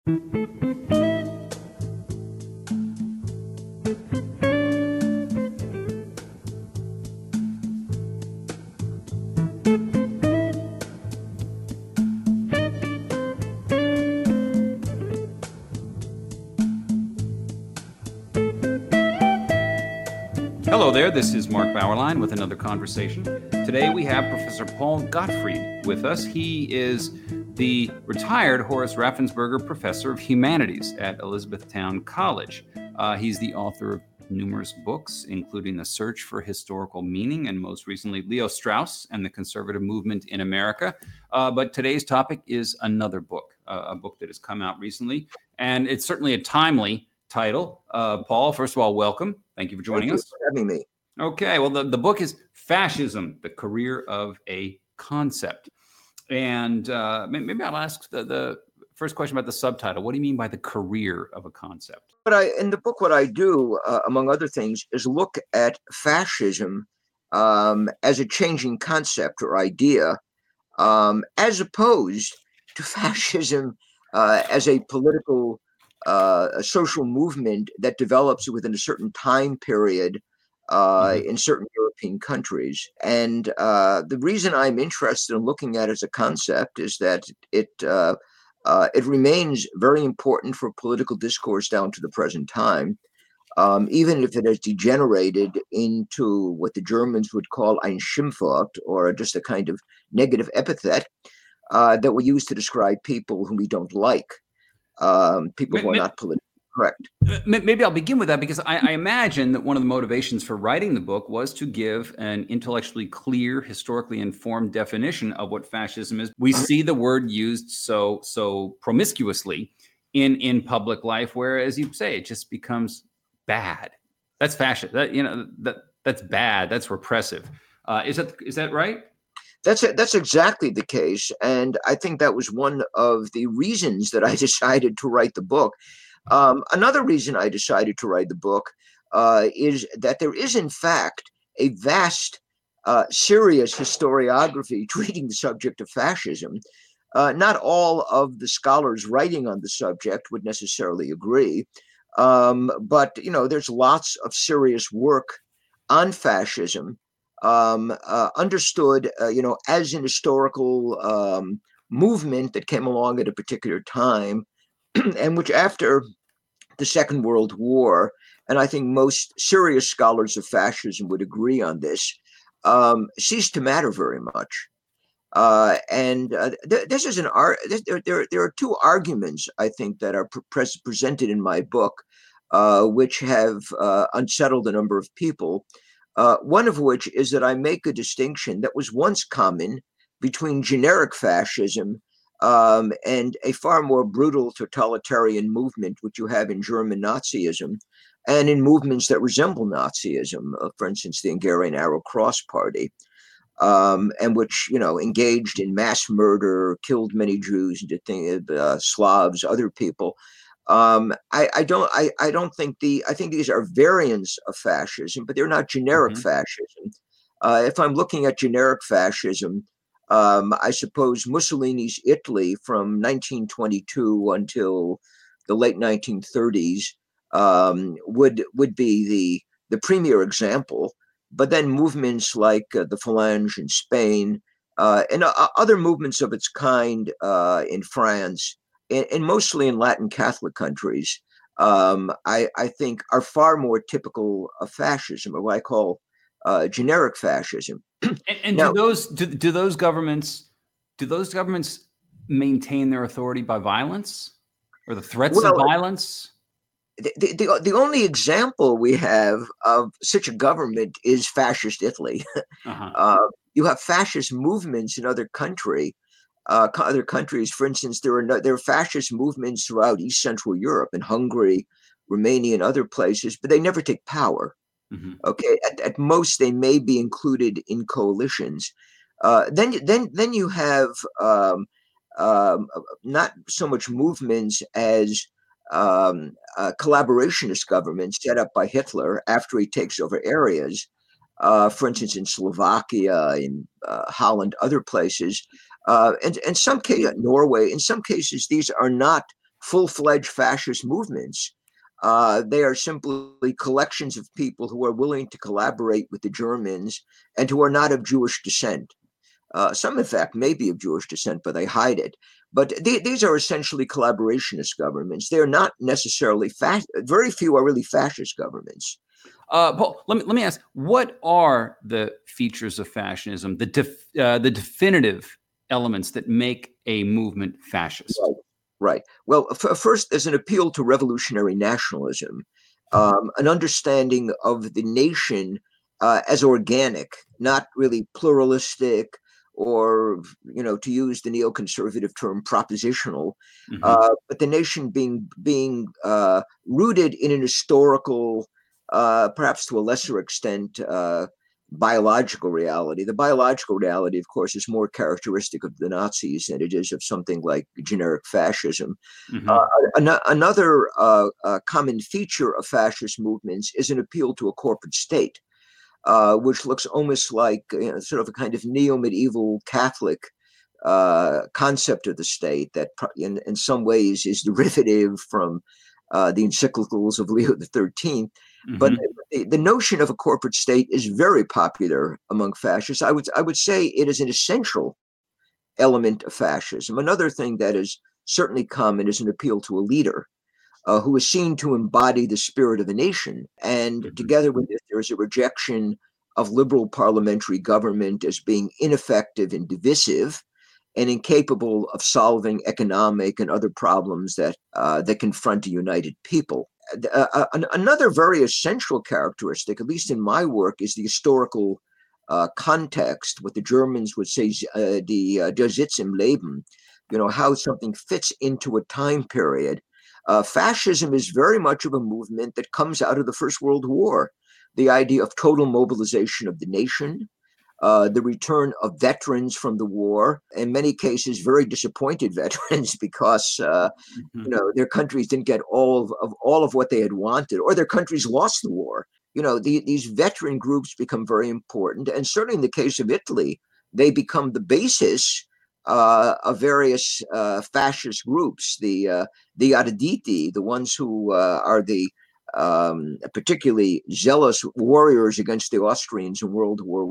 Hello there, this is Mark Bauerlein with another conversation. Today we have Professor Paul Gottfried with us. He is the retired Horace Raffensperger Professor of Humanities at Elizabethtown College. He's the author of numerous books, including The Search for Historical Meaning, and most recently, Leo Strauss and the Conservative Movement in America. But today's topic is another book, a book that has come out recently, and it's certainly a timely title. Paul, first of all, welcome. Thank you for joining us. Thank you for having me. Okay, well, the book is Fascism, the Career of a Concept. And maybe I'll ask the first question about the subtitle. What do you mean by the career of a concept? In the book, what I do, among other things, is look at fascism as a changing concept or idea, as opposed to fascism as a political a social movement that develops within a certain time period in certain European countries. And the reason I'm interested in looking at it as a concept is that it remains very important for political discourse down to the present time, even if it has degenerated into what the Germans would call ein Schimpfwort, or just a kind of negative epithet that we use to describe people whom we don't like. People who are not politically correct. Maybe I'll begin with that because I imagine that one of the motivations for writing the book was to give an intellectually clear, historically informed definition of what fascism is. We see the word used so promiscuously in public life, where, as you say, it just becomes bad. That's fascist. That's bad. That's repressive. Is that right? That's exactly the case. And I think that was one of the reasons that I decided to write the book. Another reason I decided to write the book is that there is, in fact, a vast, serious historiography treating the subject of fascism. Not all of the scholars writing on the subject would necessarily agree. But, there's lots of serious work on fascism. Understood, as an historical movement that came along at a particular time, and which after the Second World War, and I think most serious scholars of fascism would agree on this, ceased to matter very much. This is there are two arguments, I think, that are presented in my book, which have unsettled a number of people. One of which is that I make a distinction that was once common between generic fascism and a far more brutal totalitarian movement, which you have in German Nazism, and in movements that resemble Nazism, for instance, the Hungarian Arrow Cross Party, and which, engaged in mass murder, killed many Jews, Slavs, other people. I think these are variants of fascism, but they're not generic fascism. If I'm looking at generic fascism, I suppose Mussolini's Italy from 1922 until the late 1930s would be the premier example. But then movements like the Phalange in Spain and other movements of its kind in France, and mostly in Latin Catholic countries, I think are far more typical of fascism, or what I call generic fascism. And now, do those governments maintain their authority by violence or the threats of violence? The only example we have of such a government is fascist Italy. You have fascist movements in other countries. For instance, there are fascist movements throughout East Central Europe, in Hungary, Romania, and other places, but they never take power. Okay, at most they may be included in coalitions. Then you have not so much movements as collaborationist governments set up by Hitler after he takes over areas. For instance, in Slovakia, in Holland, other places. And in some cases, Norway, in some cases, these are not full-fledged fascist movements. They are simply collections of people who are willing to collaborate with the Germans and who are not of Jewish descent. Some, in fact, may be of Jewish descent, but they hide it. But these are essentially collaborationist governments. They're not necessarily very few are really fascist governments. Paul, let me ask: what are the features of fascism? The definitive elements that make a movement fascist. Right. Well, first, there's an appeal to revolutionary nationalism, an understanding of the nation as organic, not really pluralistic, or, to use the neoconservative term, propositional, but the nation being rooted in an historical, perhaps to a lesser extent, biological reality. The biological reality, of course, is more characteristic of the Nazis than it is of something like generic fascism. Another common feature of fascist movements is an appeal to a corporate state, which looks almost like sort of a kind of neo-medieval Catholic concept of the state that in some ways is derivative from the encyclicals of Leo XIII. But the notion of a corporate state is very popular among fascists. I would say it is an essential element of fascism. Another thing that is certainly common is an appeal to a leader who is seen to embody the spirit of the nation. And together with this, there is a rejection of liberal parliamentary government as being ineffective and divisive and incapable of solving economic and other problems that confront a united people. Another very essential characteristic, at least in my work, is the historical context, what the Germans would say, der Sitz im Leben, how something fits into a time period. Fascism is very much of a movement that comes out of the First World War. The idea of total mobilization of the nation, the return of veterans from the war, in many cases very disappointed veterans because their countries didn't get all of what they had wanted, or their countries lost the war. These veteran groups become very important, and certainly in the case of Italy, they become the basis of various fascist groups, the Arditi, the ones who are the particularly zealous warriors against the Austrians in World War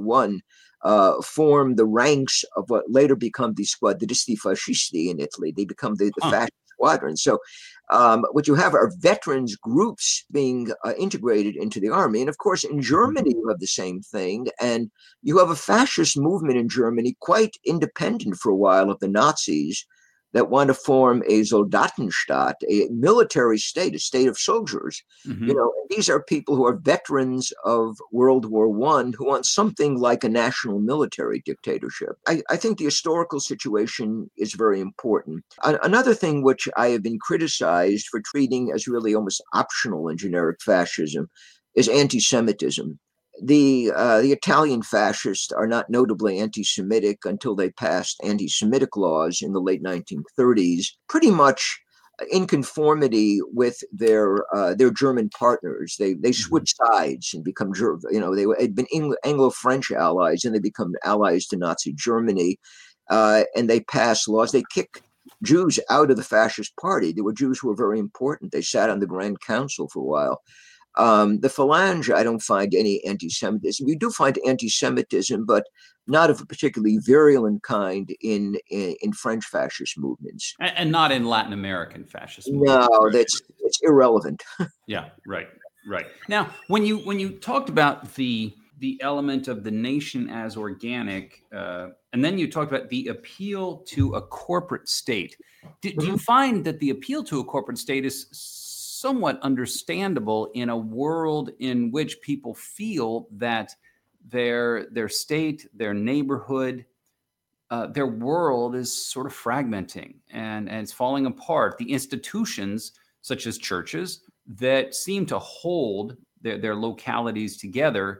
I, form the ranks of what later become the Squadristi Fascisti in Italy. They become the fascist squadron. So what you have are veterans groups being integrated into the army. And of course, in Germany, you have the same thing. And you have a fascist movement in Germany, quite independent for a while of the Nazis, that want to form a Soldatenstaat, a military state, a state of soldiers. These are people who are veterans of World War I who want something like a national military dictatorship. I think the historical situation is very important. Another thing which I have been criticized for treating as really almost optional in generic fascism is anti-Semitism. The Italian fascists are not notably anti-Semitic until they passed anti-Semitic laws in the late 1930s, pretty much in conformity with their German partners. They switch sides and become, they had been Anglo-French allies, and they become allies to Nazi Germany, and they pass laws. They kick Jews out of the fascist party. There were Jews who were very important. They sat on the Grand Council for a while. The Phalange, I don't find any anti-Semitism. You do find anti-Semitism, but not of a particularly virulent kind in French fascist movements, and not in Latin American fascist movements. No, it's irrelevant. Yeah, right. Now, when you talked about the element of the nation as organic, and then you talked about the appeal to a corporate state, do you find that the appeal to a corporate state is somewhat understandable in a world in which people feel that their state, their neighborhood, their world is sort of fragmenting and it's falling apart? The institutions, such as churches, that seem to hold their localities together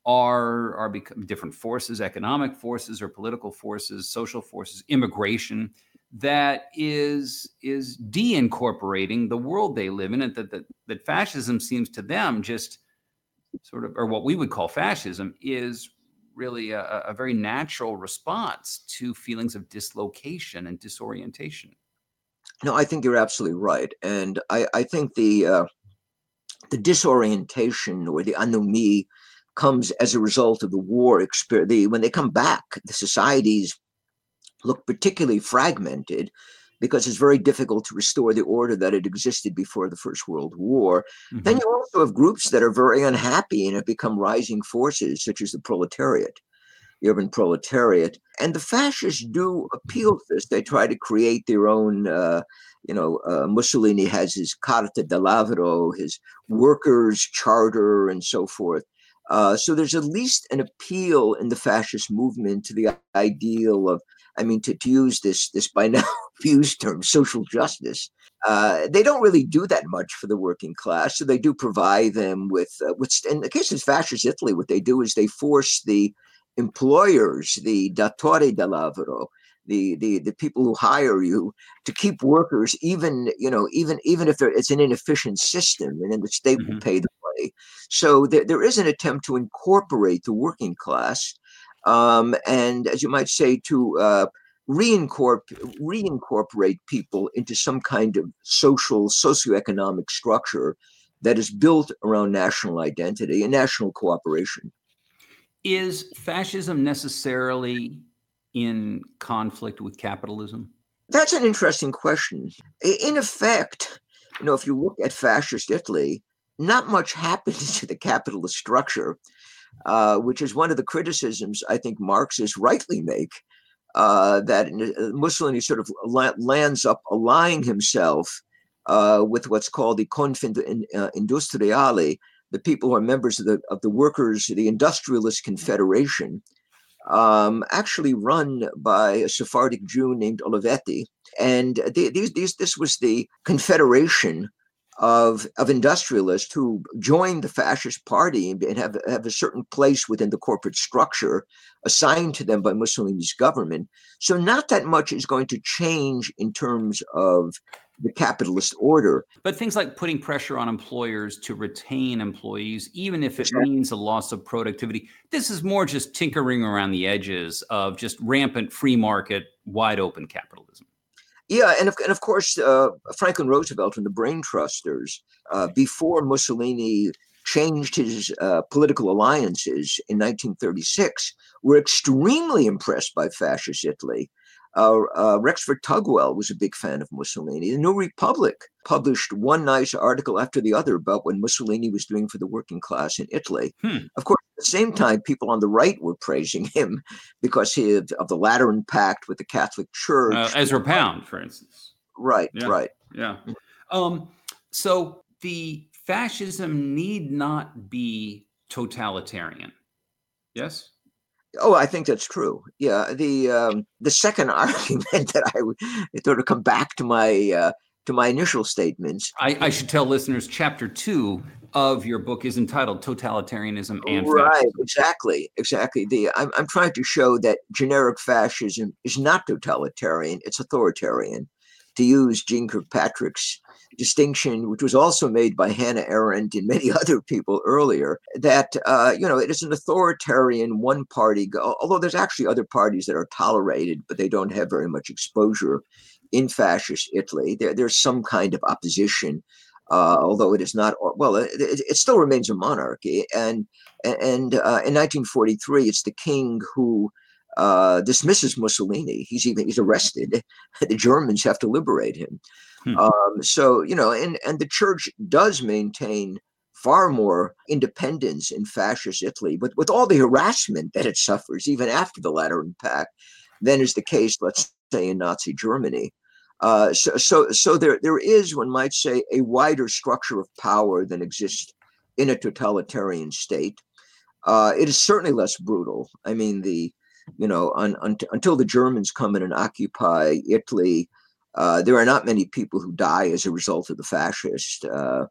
are become different forces, economic forces or political forces, social forces, immigration, that is de-incorporating the world they live in, and that fascism seems to them just sort of, or what we would call fascism, is really a very natural response to feelings of dislocation and disorientation. No, I think you're absolutely right, and I think the disorientation or the anomie comes as a result of the war experience. When they come back, the societies look particularly fragmented because it's very difficult to restore the order that had existed before the First World War. Mm-hmm. Then you also have groups that are very unhappy and have become rising forces, such as the proletariat, the urban proletariat. And the fascists do appeal to this. They try to create their own, Mussolini has his Carta del Lavoro, his workers' charter, and so forth. So there's at least an appeal in the fascist movement to the ideal of, to use this by now abused term, social justice. They don't really do that much for the working class. So they do provide them with in the case of fascist Italy, what they do is they force the employers, the datore del lavoro, the people who hire you, to keep workers, even if it's an inefficient system, and then the state mm-hmm. will pay the money. So there is an attempt to incorporate the working class, and as you might say, to reincorporate people into some kind of socioeconomic structure that is built around national identity and national cooperation. Is fascism necessarily in conflict with capitalism? That's an interesting question. In effect, if you look at fascist Italy, not much happens to the capitalist structure, which is one of the criticisms I think Marxists rightly make, that Mussolini sort of lands up allying himself with what's called the Confindustriali, the people who are members of the workers, the Industrialist Confederation, actually run by a Sephardic Jew named Olivetti. And this was the confederation of industrialists who joined the fascist party and have a certain place within the corporate structure assigned to them by Mussolini's government. So not that much is going to change in terms of the capitalist order. But things like putting pressure on employers to retain employees, even if it means a loss of productivity, this is more just tinkering around the edges of just rampant free market, wide open capitalism. Yeah, and of course, Franklin Roosevelt and the Brain Trusters, before Mussolini changed his political alliances in 1936, were extremely impressed by fascist Italy. Rexford Tugwell was a big fan of Mussolini. The New Republic published one nice article after the other about what Mussolini was doing for the working class in Italy. Of course, at the same time, people on the right were praising him because of the Lateran Pact with the Catholic Church. Ezra Pound, for instance. Right. Yeah. So the fascism need not be totalitarian. Yes? Oh, I think that's true. Yeah, the second argument that I would sort of come back to my initial statements. I should tell listeners, chapter 2 of your book is entitled "Totalitarianism and Fascism." Right, exactly. I'm trying to show that generic fascism is not totalitarian; it's authoritarian. To use Jeane Kirkpatrick's distinction, which was also made by Hannah Arendt and many other people earlier, that it is an authoritarian one party, although there's actually other parties that are tolerated, but they don't have very much exposure in fascist Italy. There's some kind of opposition, although it is not, well, it still remains a monarchy. And in 1943, it's the king who dismisses Mussolini. He's arrested. The Germans have to liberate him. So, and the church does maintain far more independence in fascist Italy, but with all the harassment that it suffers, even after the Lateran Pact, than is the case, let's say, in Nazi Germany. So there is, one might say, a wider structure of power than exists in a totalitarian state. It is certainly less brutal. I mean, until the Germans come in and occupy Italy, there are not many people who die as a result of the fascists.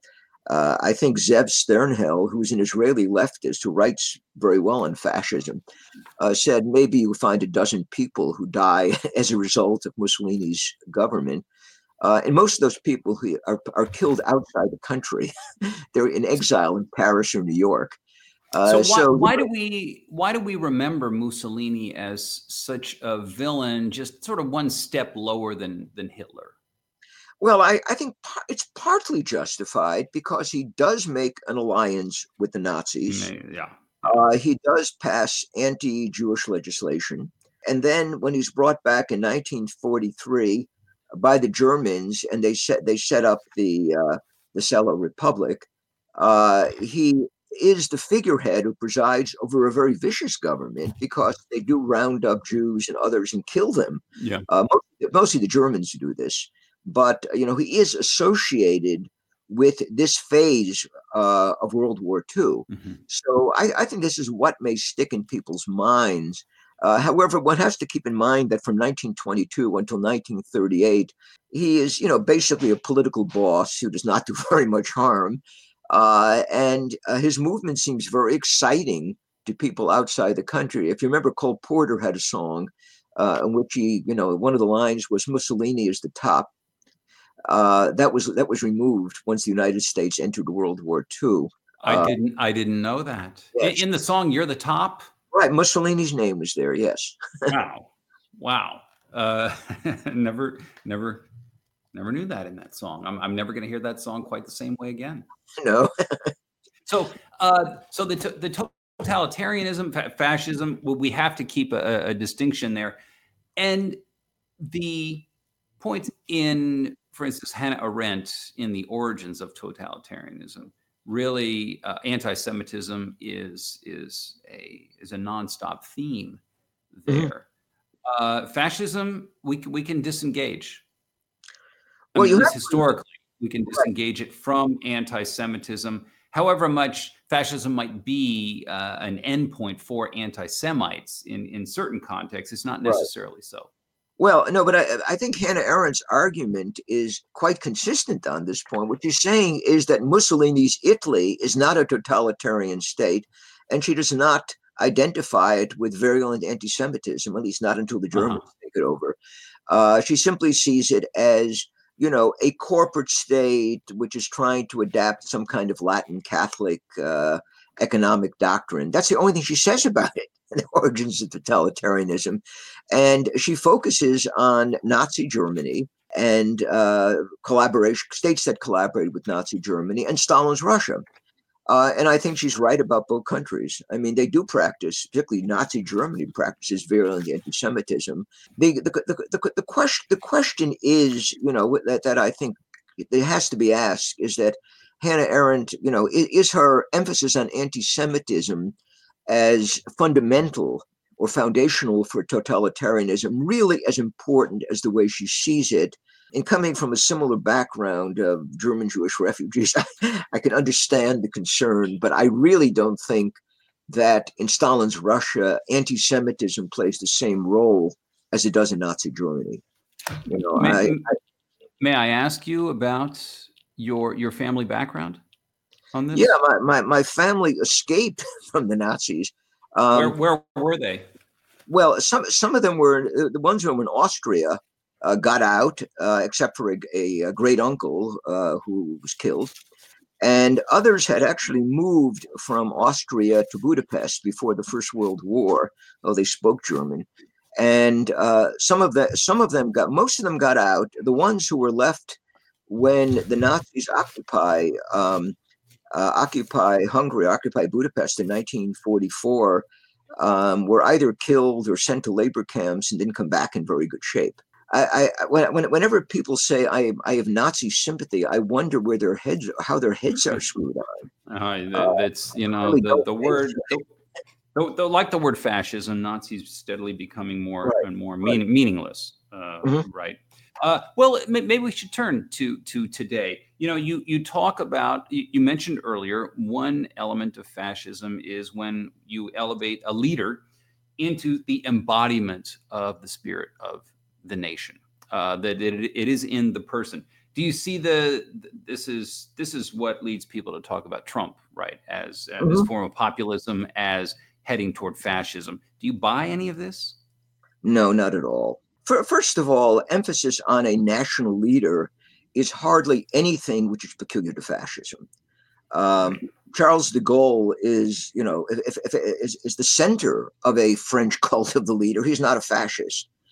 I think Zev Sternhell, who's an Israeli leftist who writes very well on fascism, said maybe you find a dozen people who die as a result of Mussolini's government. And most of those people who are killed outside the country. They're in exile in Paris or New York. Why do we remember Mussolini as such a villain, just sort of one step lower than Hitler? Well, I think it's partly justified because he does make an alliance with the Nazis. Yeah. He does pass anti-Jewish legislation. And then when he's brought back in 1943 by the Germans and they set up the Salo Republic, he is the figurehead who presides over a very vicious government because they do round up Jews and others and kill them. Yeah. Mostly the Germans do this, but he is associated with this phase of World War II. Mm-hmm. So I think this is what may stick in people's minds. However, one has to keep in mind that from 1922 until 1938, he is, basically a political boss who does not do very much harm. And his movement seems very exciting to people outside the country. If you remember, Cole Porter had a song in which he, one of the lines was "Mussolini is the top." That was removed once the United States entered World War II. I didn't know that. Yes. In the song, "You're the Top." Right, Mussolini's name was there. Yes. Wow. Never knew that in that song. I'm never going to hear that song quite the same way again. No. So the totalitarianism, fascism, we have to keep a distinction there. And the point in, for instance, Hannah Arendt in The Origins of Totalitarianism, really anti-Semitism is a nonstop theme there. Mm-hmm. Fascism, we can disengage. Historically, we can disengage it from anti-Semitism. However much fascism might be an endpoint for anti-Semites in certain contexts, it's not necessarily so. Well, no, but I think Hannah Arendt's argument is quite consistent on this point. What she's saying is that Mussolini's Italy is not a totalitarian state, and she does not identify it with virulent anti-Semitism, at least not until the Germans take it over. She simply sees it as, a corporate state which is trying to adapt some kind of Latin Catholic economic doctrine. That's the only thing she says about it. The origins of totalitarianism. And she focuses on Nazi Germany and states that collaborated with Nazi Germany and Stalin's Russia. And I think she's right about both countries. I mean, they do practice, particularly Nazi Germany practices virulent anti-Semitism. The question is, that I think it has to be asked is that Hannah Arendt, is her emphasis on anti-Semitism as fundamental or foundational for totalitarianism really as important as the way she sees it? And coming from a similar background of German Jewish refugees, I can understand the concern, but I really don't think that in Stalin's Russia, anti-Semitism plays the same role as it does in Nazi Germany. May I ask you about your family background on this? Yeah, my family escaped from the Nazis. Where were they? Well, some of them were, the ones who were in Austria got out, except for a great uncle who was killed. And others had actually moved from Austria to Budapest before the First World War, though they spoke German. And most of them got out. The ones who were left when the Nazis occupy Hungary, occupy Budapest in 1944, were either killed or sent to labor camps and didn't come back in very good shape. Whenever people say I have Nazi sympathy, I wonder how their heads are screwed on. That's the word. Like the word fascism, Nazis steadily becoming more and more meaningless. Right. Well, maybe we should turn to today. You talk about, you mentioned earlier, one element of fascism is when you elevate a leader into the embodiment of the spirit of the nation, that it is in the person. Do you see this is what leads people to talk about Trump, right, as this form of populism, as heading toward fascism? Do you buy any of this? No, not at all. First of all, emphasis on a national leader is hardly anything which is peculiar to fascism. Charles de Gaulle is, is the center of a French cult of the leader. He's not a fascist.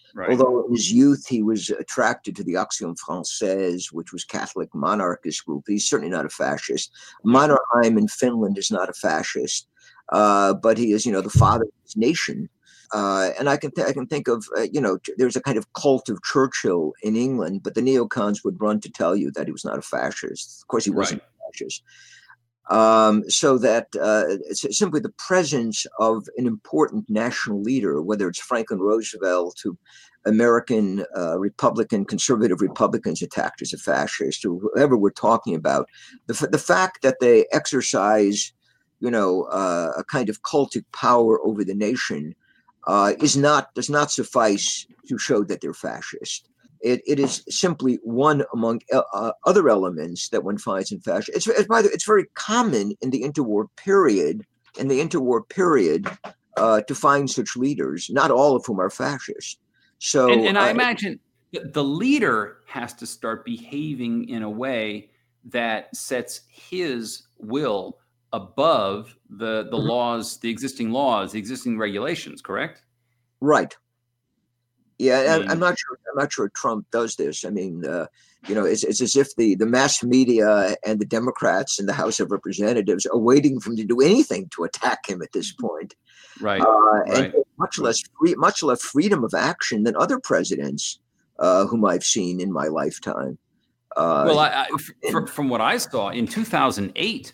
Right. Although in his youth he was attracted to the Action Française, which was Catholic monarchist group. He's certainly not a fascist. Mannerheim in Finland is not a fascist, but he is, the father of his nation. And I can think of, there's a kind of cult of Churchill in England, but the neocons would run to tell you that he was not a fascist. Of course, he wasn't a fascist. So that it's simply the presence of an important national leader, whether it's Franklin Roosevelt, who American conservative Republicans attacked as a fascist, or whoever we're talking about, the fact that they exercise, a kind of cultic power over the nation does not suffice to show that they're fascist. It is simply one among other elements that one finds in fascism. It's very common in the interwar period. To find such leaders, not all of whom are fascist. So, and I imagine the leader has to start behaving in a way that sets his will above the laws, the existing regulations. Correct? Right. Yeah, I'm not sure Trump does this. I mean, it's as if the mass media and the Democrats in the House of Representatives are waiting for him to do anything to attack him at this point. Right. And much less freedom of action than other presidents whom I've seen in my lifetime. From what I saw in 2008,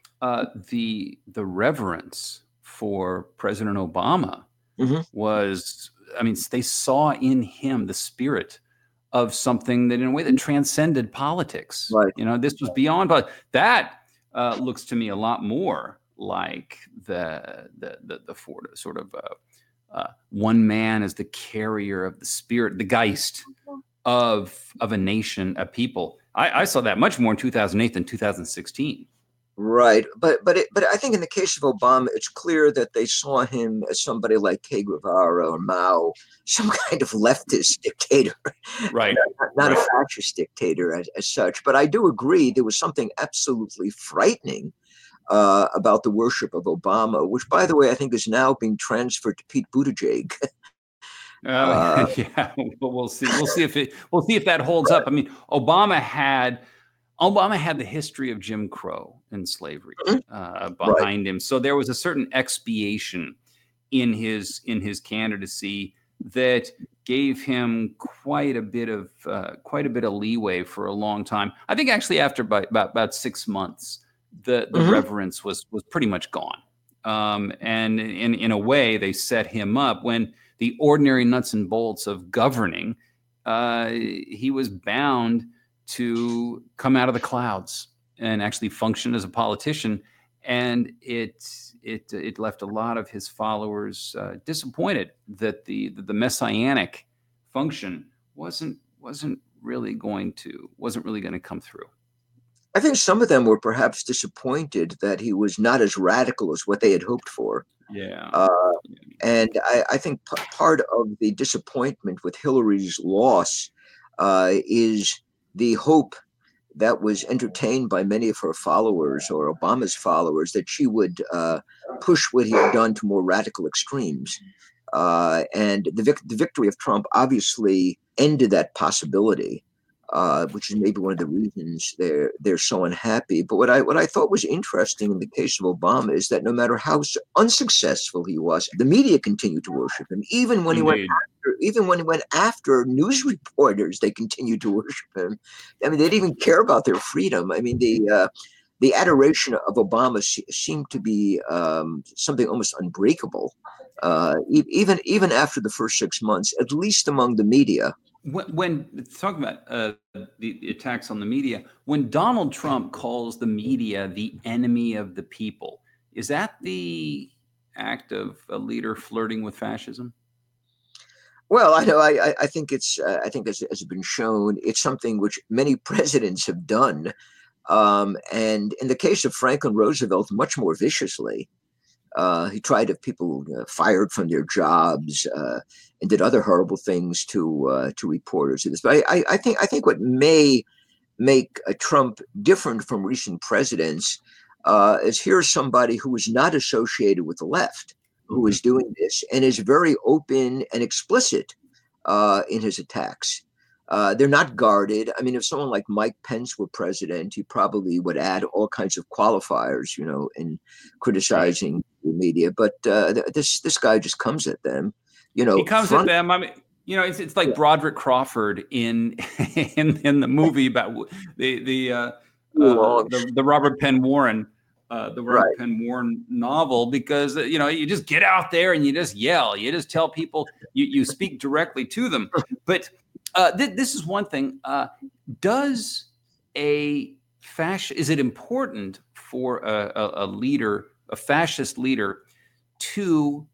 the reverence for President Obama was. I mean, they saw in him the spirit of something that, in a way, that transcended politics. Right. This was beyond. But that looks to me a lot more like the sort of one man as the carrier of the spirit, the Geist of a nation, a people. I saw that much more in 2008 than 2016. Right, but I think in the case of Obama, it's clear that they saw him as somebody like Che Guevara or Mao, some kind of leftist dictator, right? Not a fascist dictator as such. But I do agree there was something absolutely frightening about the worship of Obama, which, by the way, I think is now being transferred to Pete Buttigieg. Yeah, but we'll see. We'll see if that holds up. I mean, Obama had the history of Jim Crow and slavery behind him, so there was a certain expiation in his candidacy that gave him quite a bit of leeway for a long time. I think actually after about 6 months, the reverence was pretty much gone, and in a way they set him up when the ordinary nuts and bolts of governing, he was bound to come out of the clouds and actually function as a politician, and it left a lot of his followers disappointed that the messianic function wasn't really going to come through. I think some of them were perhaps disappointed that he was not as radical as what they had hoped for. Yeah. And I think part of the disappointment with Hillary's loss is the hope that was entertained by many of her followers or Obama's followers that she would push what he had done to more radical extremes. And the victory of Trump obviously ended that possibility, which is maybe one of the reasons they're so unhappy. But what I thought was interesting in the case of Obama is that no matter how unsuccessful he was, the media continued to worship him. Even when he went after news reporters, they continued to worship him. I mean, they didn't even care about their freedom. I mean, the adoration of Obama seemed to be something almost unbreakable, even after the first 6 months, at least among the media. When talking about the attacks on the media, when Donald Trump calls the media the enemy of the people, is that the act of a leader flirting with fascism? Well, I know. I think it's. I think as been shown, it's something which many presidents have done, and in the case of Franklin Roosevelt, much more viciously. He tried to have people fired from their jobs and did other horrible things to reporters. But I think what may make Trump different from recent presidents is here's somebody who is not associated with the left, who is doing this and is very open and explicit in his attacks. They're not guarded. I mean, if someone like Mike Pence were president, he probably would add all kinds of qualifiers, in criticizing the media. But this guy just comes at them, He comes at them. I mean, it's like Broderick Crawford in in the movie about the Robert Penn Warren. The Robert Penn Warren novel, because you just get out there and you just yell, you just tell people, you speak directly to them. But this is one thing. Is it important for a leader, a fascist leader, to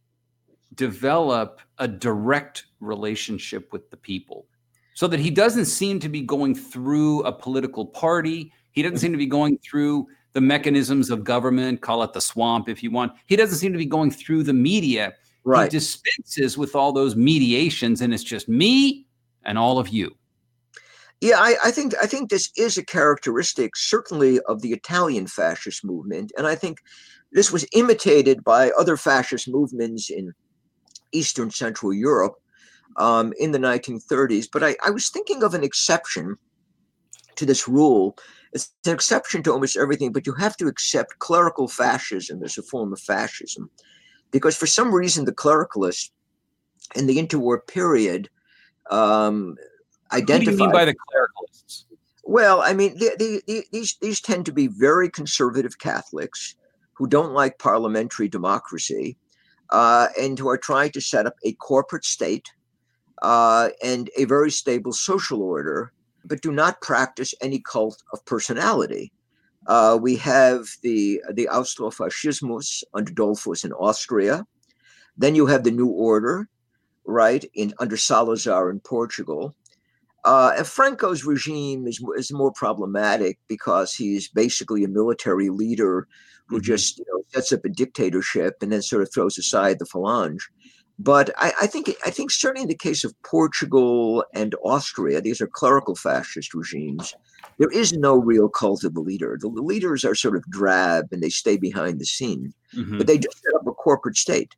develop a direct relationship with the people, so that he doesn't seem to be going through a political party? He doesn't seem to be going through the mechanisms of government, call it the swamp if you want. He doesn't seem to be going through the media. Right. He dispenses with all those mediations, and it's just me and all of you. Yeah, I think this is a characteristic, certainly, of the Italian fascist movement. And I think this was imitated by other fascist movements in Eastern Central Europe in the 1930s. But I was thinking of an exception to this rule. It's an exception to almost everything, but you have to accept clerical fascism as a form of fascism, because for some reason the clericalists in the interwar period identified. What do you mean by the clericalists? Well, I mean, these tend to be very conservative Catholics who don't like parliamentary democracy and who are trying to set up a corporate state and a very stable social order, but do not practice any cult of personality. We have the Austrofaschismus under Dollfuss in Austria. Then you have the New Order, right, under Salazar in Portugal. And Franco's regime is more problematic because he's basically a military leader who just sets up a dictatorship and then sort of throws aside the Falange. But I think certainly in the case of Portugal and Austria, these are clerical fascist regimes. There is no real cult of the leader. The leaders are sort of drab and they stay behind the scene, but they just set up a corporate state.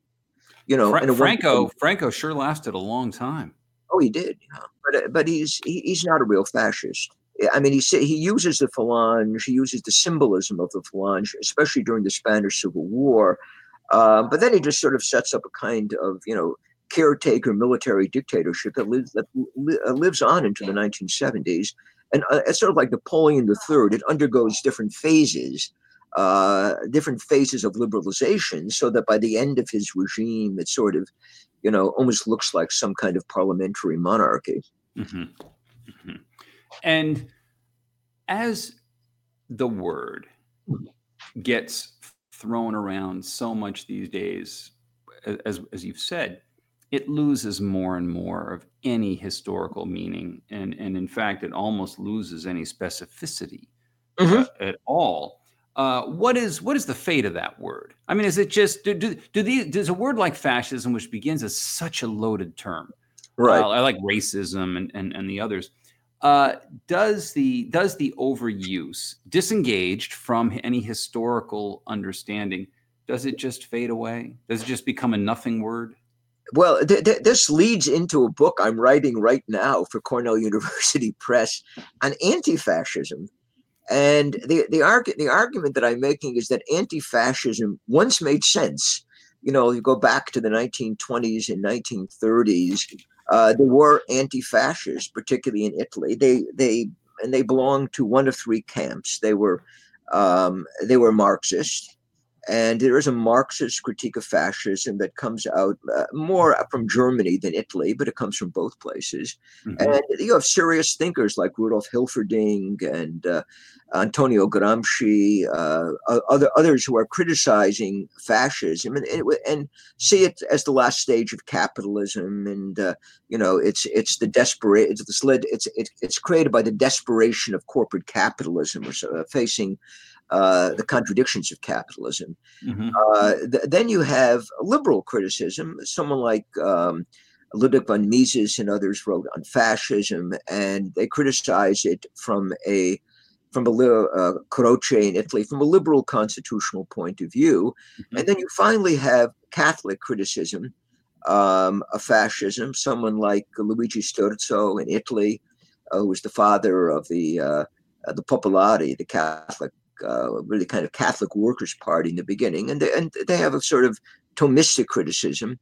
Franco sure lasted a long time. Oh, he did, but he's not a real fascist. I mean, he uses the Falange, he uses the symbolism of the Falange, especially during the Spanish Civil War. But then he just sort of sets up a kind of, caretaker military dictatorship that lives on into the 1970s. And it's sort of like Napoleon III. It undergoes different phases of liberalization, so that by the end of his regime, it sort of, almost looks like some kind of parliamentary monarchy. Mm-hmm. Mm-hmm. And as the word gets thrown around so much these days, as you've said, it loses more and more of any historical meaning, and in fact, it almost loses any specificity at all. What is the fate of that word? I mean, is it just does a word like fascism, which begins as such a loaded term, right? I like racism and the others. Does the overuse, disengaged from any historical understanding, does it just fade away? Does it just become a nothing word? Well, this leads into a book I'm writing right now for Cornell University Press on anti-fascism. And the argument that I'm making is that anti-fascism once made sense. You go back to the 1920s and 1930s. There were anti-fascists, particularly in Italy. They belonged to one of three camps. They were Marxist, and there is a Marxist critique of fascism that comes out more from Germany than Italy, but it comes from both places. Mm-hmm. And you have serious thinkers like Rudolf Hilferding and Antonio Gramsci, others who are criticizing fascism and see it as the last stage of capitalism. And it's the desperate. It's created by the desperation of corporate capitalism, or facing the contradictions of capitalism. Mm-hmm. Then you have liberal criticism. Someone like Ludwig von Mises and others wrote on fascism, and they criticize it from a Croce in Italy, from a liberal constitutional point of view. Mm-hmm. And then you finally have Catholic criticism, of fascism. Someone like Luigi Sturzo in Italy, who was the father of the Popolari, the Catholic, really kind of Catholic Workers' Party in the beginning, and they have a sort of Thomistic criticism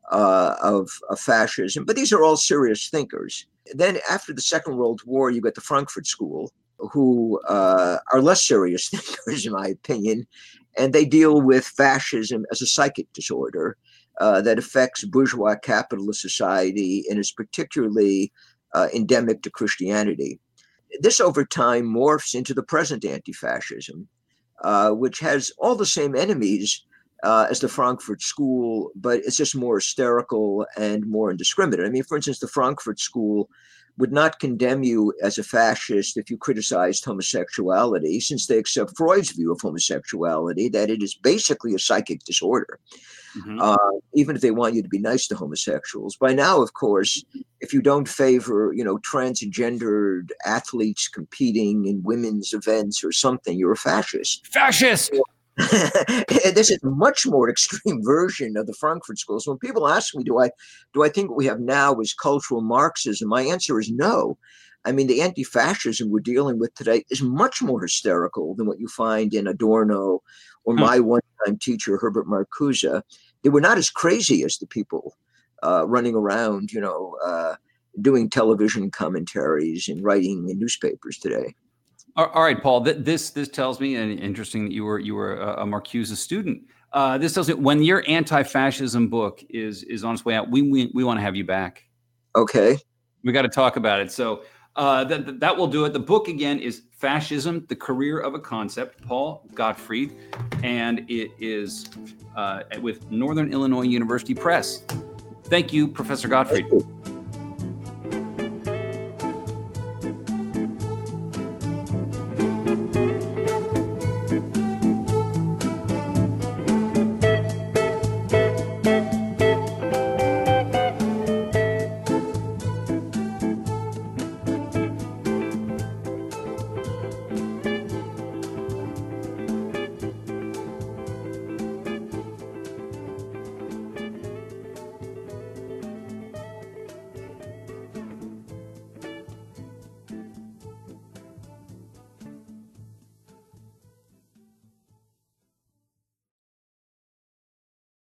of fascism. But these are all serious thinkers. Then after the Second World War, you get the Frankfurt School, who are less serious thinkers, in my opinion, and they deal with fascism as a psychic disorder that affects bourgeois capitalist society and is particularly endemic to Christianity. This over time morphs into the present anti-fascism, which has all the same enemies as the Frankfurt School, but it's just more hysterical and more indiscriminate. I mean, for instance, the Frankfurt School would not condemn you as a fascist if you criticized homosexuality, since they accept Freud's view of homosexuality, that it is basically a psychic disorder. Mm-hmm. Even if they want you to be nice to homosexuals. By now, of course, if you don't favor, transgendered athletes competing in women's events or something, you're a fascist. Fascist! This is a much more extreme version of the Frankfurt School. So when people ask me, do I think what we have now is cultural Marxism? My answer is no. I mean, the anti-fascism we're dealing with today is much more hysterical than what you find in Adorno or my one-time teacher, Herbert Marcuse. They were not as crazy as the people running around, doing television commentaries and writing in newspapers today. All right, Paul. This tells me, and interesting that you were a Marcuse student. This tells me when your anti-fascism book is on its way out, we want to have you back. Okay, we got to talk about it. So that will do it. The book again is Fascism: The Career of a Concept. Paul Gottfried, and it is with Northern Illinois University Press. Thank you, Professor Gottfried.